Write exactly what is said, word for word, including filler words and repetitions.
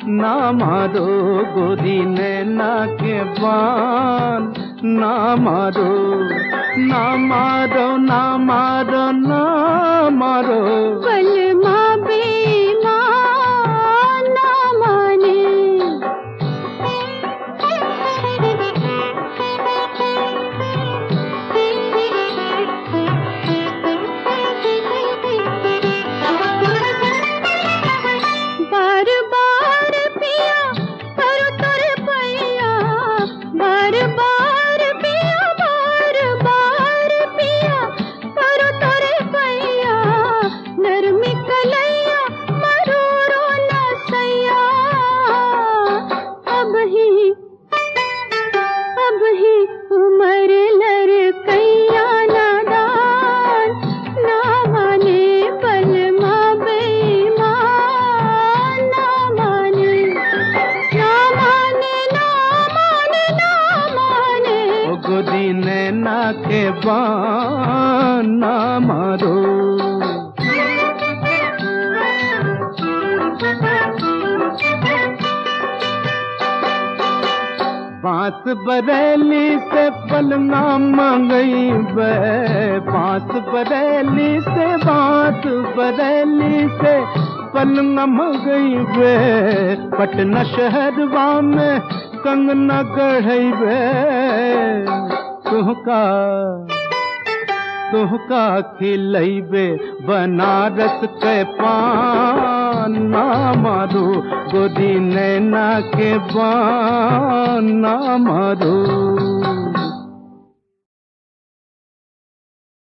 ना मारो गोरी नैना के बान, ना मारो ना मारो ना मारो ना मारो। बलमा बेईमान ना माने, बार बार पिया करो तोरे पैया, बार बार पिया बार बार पिया करो तोरे पैया, नरमी कलैया मरूरो न सैया। अब ही अब ही उमर लड़कैया नादान ना माने, बलमा बेईमान ना माने, ना माने ना माने ना माने। ओ गोरी नैना के बान, ना मारो। बांस बरेली से पलंगा मंगई बे, बांस बरेली से बांस बरेली से पलंगा मंगई बे, पटना शहरवा में कंगना गढ़ई बे। तुहका तुहका खिलैबे बनारस के पान, ना मारो गोरी नैना के बान, ना मारो।